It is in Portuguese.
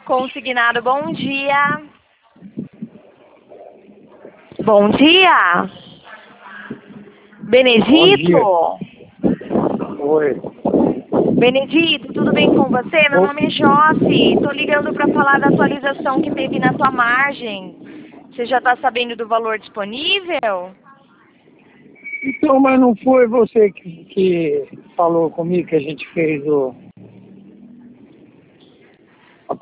Consignado, bom dia. Bom dia. Benedito? Oi. Benedito, tudo bem com você? Meu nome é Josi. Tô ligando para falar da atualização que teve na tua margem. Você já está sabendo do valor disponível? Então, mas não foi você que falou comigo que a gente fez